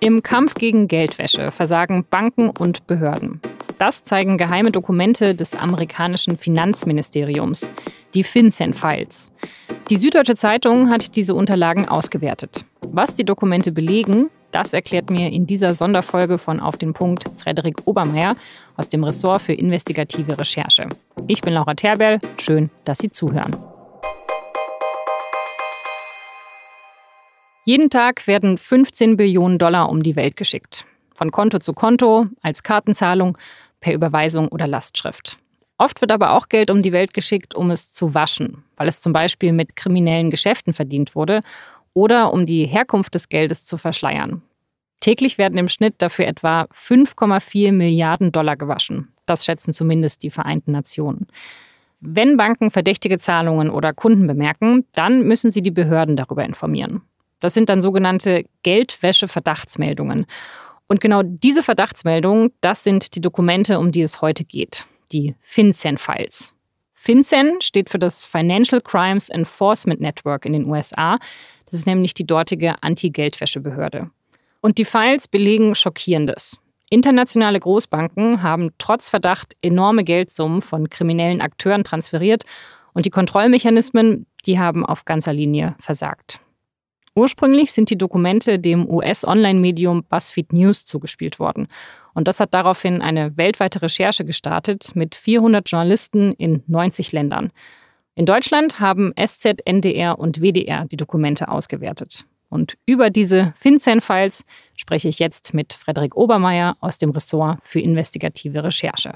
Im Kampf gegen Geldwäsche versagen Banken und Behörden. Das zeigen geheime Dokumente des amerikanischen Finanzministeriums, die FinCEN-Files. Die Süddeutsche Zeitung hat diese Unterlagen ausgewertet. Was die Dokumente belegen, das erklärt mir in dieser Sonderfolge von Auf den Punkt Frederik Obermeier aus dem Ressort für investigative Recherche. Ich bin Laura Terberl, schön, dass Sie zuhören. Jeden Tag werden 15 Billionen Dollar um die Welt geschickt. Von Konto zu Konto, als Kartenzahlung, per Überweisung oder Lastschrift. Oft wird aber auch Geld um die Welt geschickt, um es zu waschen, weil es zum Beispiel mit kriminellen Geschäften verdient wurde oder um die Herkunft des Geldes zu verschleiern. Täglich werden im Schnitt dafür etwa 5,4 Milliarden Dollar gewaschen. Das schätzen zumindest die Vereinten Nationen. Wenn Banken verdächtige Zahlungen oder Kunden bemerken, dann müssen sie die Behörden darüber informieren. Das sind dann sogenannte Geldwäsche-Verdachtsmeldungen. Und genau diese Verdachtsmeldungen, das sind die Dokumente, um die es heute geht. Die FinCEN-Files. FinCEN steht für das Financial Crimes Enforcement Network in den USA. Das ist nämlich die dortige Anti-Geldwäsche-Behörde. Und die Files belegen Schockierendes. Internationale Großbanken haben trotz Verdacht enorme Geldsummen von kriminellen Akteuren transferiert. Und die Kontrollmechanismen, die haben auf ganzer Linie versagt. Ursprünglich sind die Dokumente dem US-Online-Medium BuzzFeed News zugespielt worden. Und das hat daraufhin eine weltweite Recherche gestartet mit 400 Journalisten in 90 Ländern. In Deutschland haben SZ, NDR und WDR die Dokumente ausgewertet. Und über diese FinCEN-Files spreche ich jetzt mit Frederik Obermeier aus dem Ressort für investigative Recherche.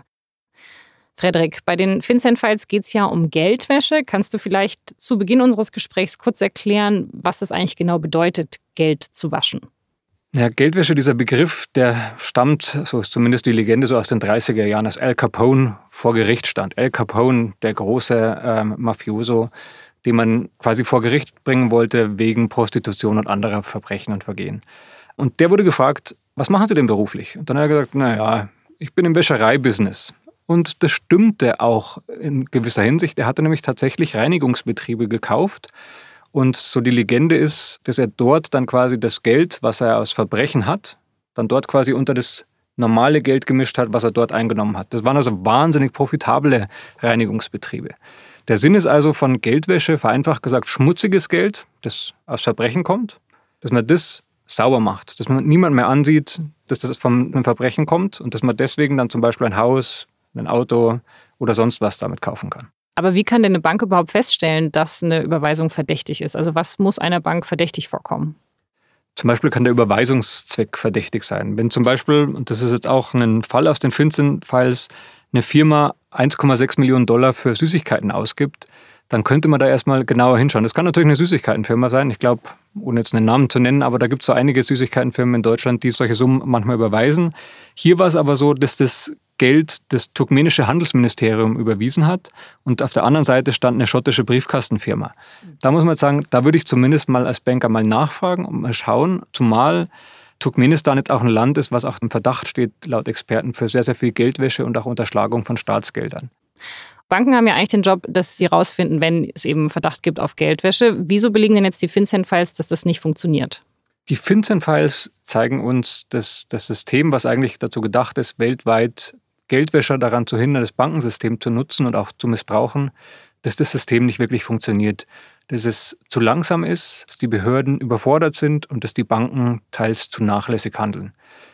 Frederik, bei den FinCEN-Files geht es ja um Geldwäsche. Kannst du vielleicht zu Beginn unseres Gesprächs kurz erklären, was es eigentlich genau bedeutet, Geld zu waschen? Ja, Geldwäsche, dieser Begriff, der stammt, so ist zumindest die Legende, so aus den 30er Jahren, als Al Capone vor Gericht stand. Al Capone, der große Mafioso, den man quasi vor Gericht bringen wollte wegen Prostitution und anderer Verbrechen und Vergehen. Und der wurde gefragt, was machen Sie denn beruflich? Und dann hat er gesagt, naja, ich bin im Wäschereibusiness. Und das stimmte auch in gewisser Hinsicht. Er hatte nämlich tatsächlich Reinigungsbetriebe gekauft. Und so die Legende ist, dass er dort dann quasi das Geld, was er aus Verbrechen hat, dann dort quasi unter das normale Geld gemischt hat, was er dort eingenommen hat. Das waren also wahnsinnig profitable Reinigungsbetriebe. Der Sinn ist also von Geldwäsche, vereinfacht gesagt, schmutziges Geld, das aus Verbrechen kommt, dass man das sauber macht, dass man niemand mehr ansieht, dass das von einem Verbrechen kommt und dass man deswegen dann zum Beispiel ein Haus, ein Auto oder sonst was damit kaufen kann. Aber wie kann denn eine Bank überhaupt feststellen, dass eine Überweisung verdächtig ist? Also was muss einer Bank verdächtig vorkommen? Zum Beispiel kann der Überweisungszweck verdächtig sein. Wenn zum Beispiel, und das ist jetzt auch ein Fall aus den FinCEN-Files, eine Firma 1,6 Millionen Dollar für Süßigkeiten ausgibt, dann könnte man da erstmal genauer hinschauen. Das kann natürlich eine Süßigkeitenfirma sein. Ich glaube, ohne jetzt einen Namen zu nennen, aber da gibt es so einige Süßigkeitenfirmen in Deutschland, die solche Summen manchmal überweisen. Hier war es aber so, dass das Geld das turkmenische Handelsministerium überwiesen hat und auf der anderen Seite stand eine schottische Briefkastenfirma. Da muss man jetzt sagen, da würde ich zumindest mal als Banker mal nachfragen und mal schauen, zumal Turkmenistan jetzt auch ein Land ist, was auch im Verdacht steht, laut Experten, für sehr, sehr viel Geldwäsche und auch Unterschlagung von Staatsgeldern. Banken haben ja eigentlich den Job, dass sie rausfinden, wenn es eben Verdacht gibt auf Geldwäsche. Wieso belegen denn jetzt die FinCEN-Files, dass das nicht funktioniert? Die FinCEN-Files zeigen uns, dass das System, was eigentlich dazu gedacht ist, weltweit Geldwäscher daran zu hindern, das Bankensystem zu nutzen und auch zu missbrauchen, dass das System nicht wirklich funktioniert. Dass es zu langsam ist, dass die Behörden überfordert sind und dass die Banken teils zu nachlässig handeln.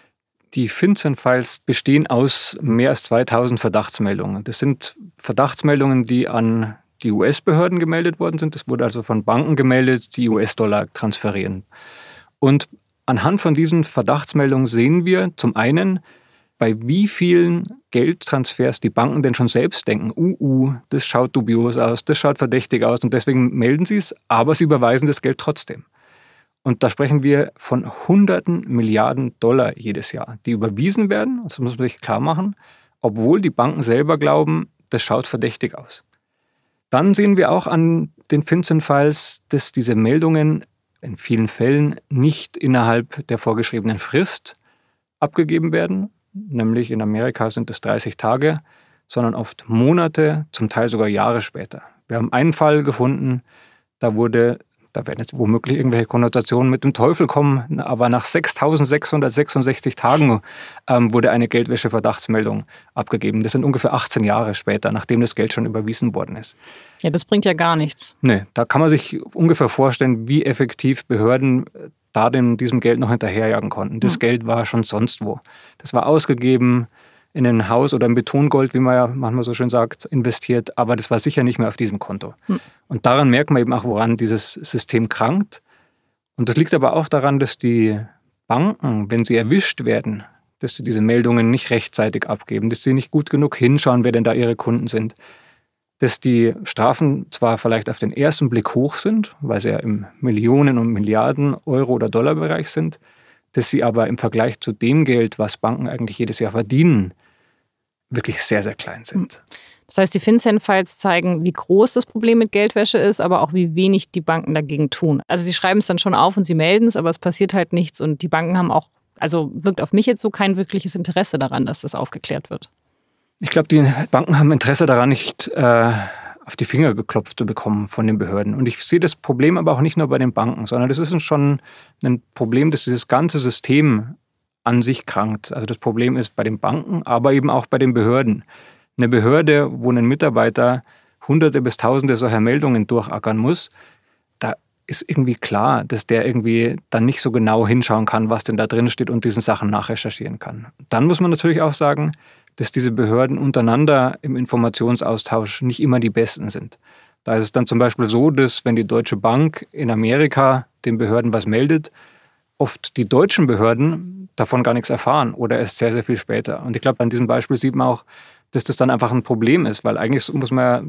Die FinCEN-Files bestehen aus mehr als 2000 Verdachtsmeldungen. Das sind Verdachtsmeldungen, die an die US-Behörden gemeldet worden sind. Das wurde also von Banken gemeldet, die US-Dollar transferieren. Und anhand von diesen Verdachtsmeldungen sehen wir zum einen, bei wie vielen Geldtransfers die Banken denn schon selbst denken, das schaut dubios aus, das schaut verdächtig aus und deswegen melden sie es, aber sie überweisen das Geld trotzdem. Und da sprechen wir von Hunderten Milliarden Dollar jedes Jahr, die überwiesen werden, das muss man sich klar machen, obwohl die Banken selber glauben, das schaut verdächtig aus. Dann sehen wir auch an den FinCEN-Files, dass diese Meldungen in vielen Fällen nicht innerhalb der vorgeschriebenen Frist abgegeben werden, nämlich in Amerika sind es 30 Tage, sondern oft Monate, zum Teil sogar Jahre später. Wir haben einen Fall gefunden, da wurde da werden jetzt womöglich irgendwelche Konnotationen mit dem Teufel kommen, aber nach 6.666 Tagen wurde eine Geldwäsche-Verdachtsmeldung abgegeben. Das sind ungefähr 18 Jahre später, nachdem das Geld schon überwiesen worden ist. Ja, das bringt ja gar nichts. Nee, da kann man sich ungefähr vorstellen, wie effektiv Behörden da diesem Geld noch hinterherjagen konnten. Das Geld war schon sonst wo. Das war ausgegeben, in ein Haus oder in Betongold, wie man ja manchmal so schön sagt, investiert, aber das war sicher nicht mehr auf diesem Konto. Und daran merkt man eben auch, woran dieses System krankt. Und das liegt aber auch daran, dass die Banken, wenn sie erwischt werden, dass sie diese Meldungen nicht rechtzeitig abgeben, dass sie nicht gut genug hinschauen, wer denn da ihre Kunden sind, dass die Strafen zwar vielleicht auf den ersten Blick hoch sind, weil sie ja im Millionen- und Milliarden Euro- oder Dollarbereich sind, dass sie aber im Vergleich zu dem Geld, was Banken eigentlich jedes Jahr verdienen, wirklich sehr, sehr klein sind. Das heißt, die FinCEN-Files zeigen, wie groß das Problem mit Geldwäsche ist, aber auch wie wenig die Banken dagegen tun. Also sie schreiben es dann schon auf und sie melden es, aber es passiert halt nichts. Und die Banken haben auch, also wirkt auf mich jetzt so, kein wirkliches Interesse daran, dass das aufgeklärt wird. Ich glaube, die Banken haben Interesse daran, nicht auf die Finger geklopft zu bekommen von den Behörden. Und ich sehe das Problem aber auch nicht nur bei den Banken, sondern das ist schon ein Problem, dass dieses ganze System an sich krankt. Also das Problem ist bei den Banken, aber eben auch bei den Behörden. Eine Behörde, wo ein Mitarbeiter Hunderte bis Tausende solcher Meldungen durchackern muss, da ist irgendwie klar, dass der irgendwie dann nicht so genau hinschauen kann, was denn da drin steht und diesen Sachen nachrecherchieren kann. Dann muss man natürlich auch sagen, dass diese Behörden untereinander im Informationsaustausch nicht immer die besten sind. Da ist es dann zum Beispiel so, dass wenn die Deutsche Bank in Amerika den Behörden was meldet, oft die deutschen Behörden davon gar nichts erfahren oder erst sehr, sehr viel später. Und ich glaube, an diesem Beispiel sieht man auch, dass das dann einfach ein Problem ist, weil eigentlich muss man ja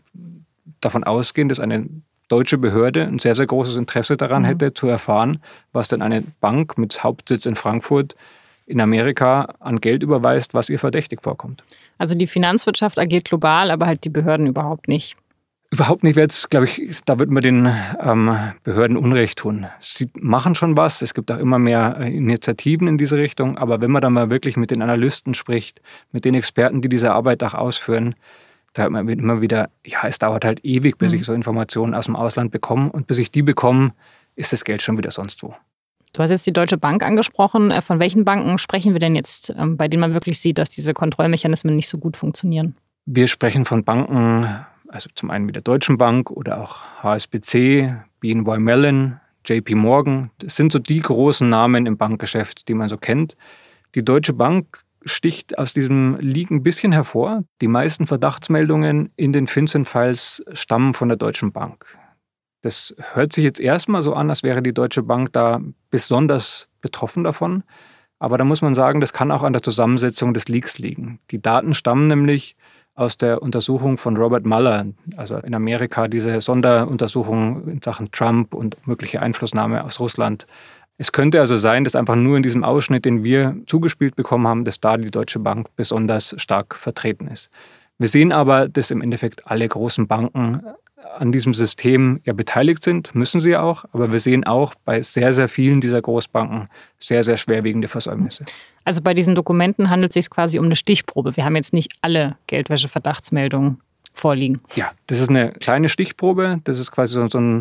davon ausgehen, dass eine deutsche Behörde ein sehr, sehr großes Interesse daran hätte, zu erfahren, was denn eine Bank mit Hauptsitz in Frankfurt in Amerika an Geld überweist, was ihr verdächtig vorkommt. Also die Finanzwirtschaft agiert global, aber halt die Behörden überhaupt nicht. Überhaupt nicht, glaube ich, da wird man den Behörden Unrecht tun. Sie machen schon was, es gibt auch immer mehr Initiativen in diese Richtung, aber wenn man dann mal wirklich mit den Analysten spricht, mit den Experten, die diese Arbeit auch ausführen, da hört man immer wieder, ja, es dauert halt ewig, bis ich so Informationen aus dem Ausland bekomme und bis ich die bekomme, ist das Geld schon wieder sonst wo. Du hast jetzt die Deutsche Bank angesprochen. Von welchen Banken sprechen wir denn jetzt, bei denen man wirklich sieht, dass diese Kontrollmechanismen nicht so gut funktionieren? Wir sprechen von Banken, also zum einen mit der Deutschen Bank oder auch HSBC, BNY Mellon, JP Morgan. Das sind so die großen Namen im Bankgeschäft, die man so kennt. Die Deutsche Bank sticht aus diesem Leak ein bisschen hervor. Die meisten Verdachtsmeldungen in den FinCEN-Files stammen von der Deutschen Bank. Das hört sich jetzt erstmal so an, als wäre die Deutsche Bank da besonders betroffen davon. Aber da muss man sagen, das kann auch an der Zusammensetzung des Leaks liegen. Die Daten stammen nämlich aus der Untersuchung von Robert Mueller, also in Amerika diese Sonderuntersuchung in Sachen Trump und mögliche Einflussnahme aus Russland. Es könnte also sein, dass einfach nur in diesem Ausschnitt, den wir zugespielt bekommen haben, dass da die Deutsche Bank besonders stark vertreten ist. Wir sehen aber, dass im Endeffekt alle großen Banken an diesem System ja beteiligt sind, müssen sie ja auch, aber wir sehen auch bei sehr, sehr vielen dieser Großbanken sehr, sehr schwerwiegende Versäumnisse. Also bei diesen Dokumenten handelt es sich quasi um eine Stichprobe. Wir haben jetzt nicht alle Geldwäsche-Verdachtsmeldungen vorliegen. Ja, das ist eine kleine Stichprobe. Das ist quasi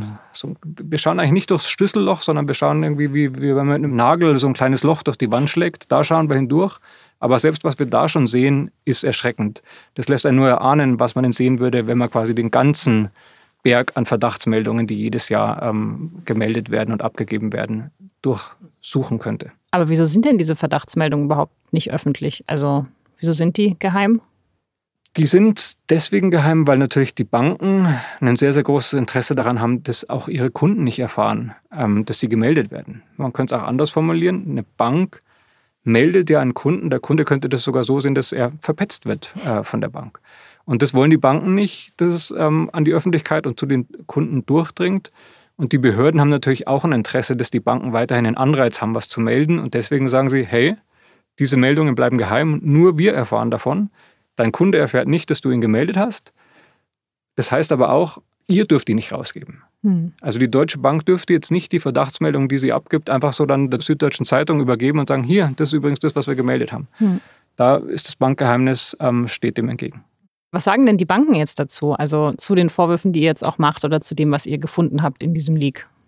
wir schauen eigentlich nicht durchs Schlüsselloch, sondern wir schauen irgendwie, wie wenn man mit einem Nagel so ein kleines Loch durch die Wand schlägt. Da schauen wir hindurch. Aber selbst was wir da schon sehen, ist erschreckend. Das lässt einen nur erahnen, was man denn sehen würde, wenn man quasi den ganzen Berg an Verdachtsmeldungen, die jedes Jahr gemeldet werden und abgegeben werden, durchsuchen könnte. Aber wieso sind denn diese Verdachtsmeldungen überhaupt nicht öffentlich? Also wieso sind die geheim? Die sind deswegen geheim, weil natürlich die Banken ein sehr, sehr großes Interesse daran haben, dass auch ihre Kunden nicht erfahren, dass sie gemeldet werden. Man könnte es auch anders formulieren. Eine Bank meldet ja einen Kunden. Der Kunde könnte das sogar so sehen, dass er verpetzt wird von der Bank. Und das wollen die Banken nicht, dass es an die Öffentlichkeit und zu den Kunden durchdringt. Und die Behörden haben natürlich auch ein Interesse, dass die Banken weiterhin einen Anreiz haben, was zu melden. Und deswegen sagen sie, hey, diese Meldungen bleiben geheim, nur wir erfahren davon. Dein Kunde erfährt nicht, dass du ihn gemeldet hast. Das heißt aber auch, ihr dürft die nicht rausgeben. Also die Deutsche Bank dürfte jetzt nicht die Verdachtsmeldung, die sie abgibt, einfach so dann der Süddeutschen Zeitung übergeben und sagen, hier, das ist übrigens das, was wir gemeldet haben. Da ist das Bankgeheimnis, steht dem entgegen. Was sagen denn die Banken jetzt dazu? Also zu den Vorwürfen, die ihr jetzt auch macht oder zu dem, was ihr gefunden habt in diesem Leak?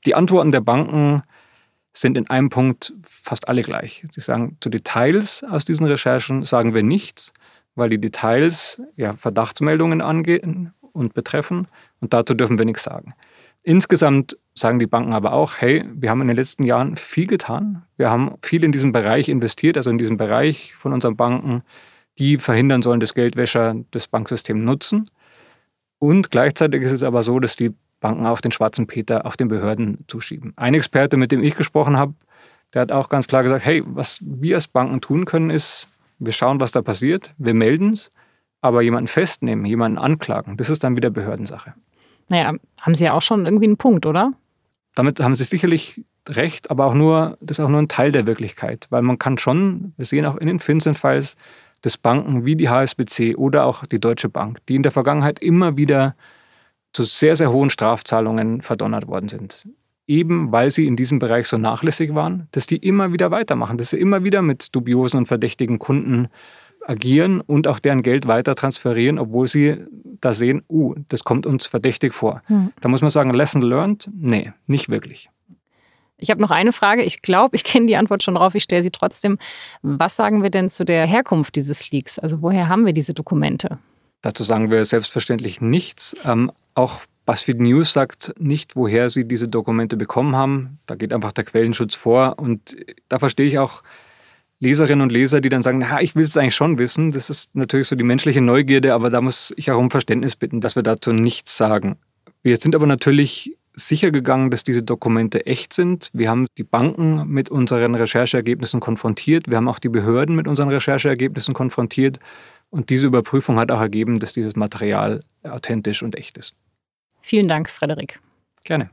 Die Antworten der Banken sind in einem Punkt fast alle gleich. Sie sagen, zu Details aus diesen Recherchen sagen wir nichts, weil die Details Verdachtsmeldungen angehen und betreffen und dazu dürfen wir nichts sagen. Insgesamt sagen die Banken aber auch, hey, wir haben in den letzten Jahren viel getan. Wir haben viel in diesen Bereich investiert, also in diesen Bereich von unseren Banken, die verhindern sollen, dass Geldwäscher das Banksystem nutzen. Und gleichzeitig ist es aber so, dass die Banken auch den schwarzen Peter auf den Behörden zuschieben. Ein Experte, mit dem ich gesprochen habe, der hat auch ganz klar gesagt, hey, was wir als Banken tun können, ist, wir schauen, was da passiert, wir melden es, aber jemanden festnehmen, jemanden anklagen, das ist dann wieder Behördensache. Naja, haben Sie ja auch schon irgendwie einen Punkt, oder? Damit haben Sie sicherlich recht, aber das ist auch nur ein Teil der Wirklichkeit. Weil man kann schon, wir sehen auch in den FinCEN-Files, dass Banken wie die HSBC oder auch die Deutsche Bank, die in der Vergangenheit immer wieder zu sehr, sehr hohen Strafzahlungen verdonnert worden sind. Eben weil sie in diesem Bereich so nachlässig waren, dass die immer wieder weitermachen, dass sie immer wieder mit dubiosen und verdächtigen Kunden agieren und auch deren Geld weiter transferieren, obwohl sie da sehen, das kommt uns verdächtig vor. Da muss man sagen, Lesson learned? Nee, nicht wirklich. Ich habe noch eine Frage. Ich glaube, ich kenne die Antwort schon drauf. Ich stelle sie trotzdem. Was sagen wir denn zu der Herkunft dieses Leaks? Also woher haben wir diese Dokumente? Dazu sagen wir selbstverständlich nichts. Auch BuzzFeed News sagt nicht, woher sie diese Dokumente bekommen haben. Da geht einfach der Quellenschutz vor. Und da verstehe ich auch Leserinnen und Leser, die dann sagen, ich will es eigentlich schon wissen. Das ist natürlich so die menschliche Neugierde, aber da muss ich auch um Verständnis bitten, dass wir dazu nichts sagen. Wir sind aber natürlich sicher gegangen, dass diese Dokumente echt sind. Wir haben die Banken mit unseren Rechercheergebnissen konfrontiert. Wir haben auch die Behörden mit unseren Rechercheergebnissen konfrontiert. Und diese Überprüfung hat auch ergeben, dass dieses Material authentisch und echt ist. Vielen Dank, Frederik. Gerne.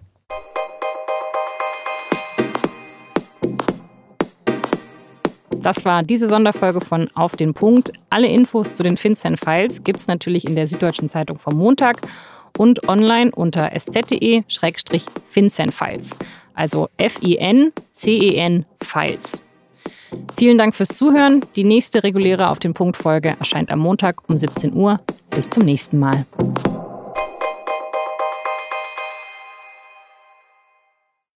Das war diese Sonderfolge von Auf den Punkt. Alle Infos zu den FinCEN-Files gibt es natürlich in der Süddeutschen Zeitung vom Montag und online unter sz.de/FinCEN-Files. Also FINCEN-Files. Vielen Dank fürs Zuhören. Die nächste reguläre Auf den Punkt-Folge erscheint am Montag um 17 Uhr. Bis zum nächsten Mal.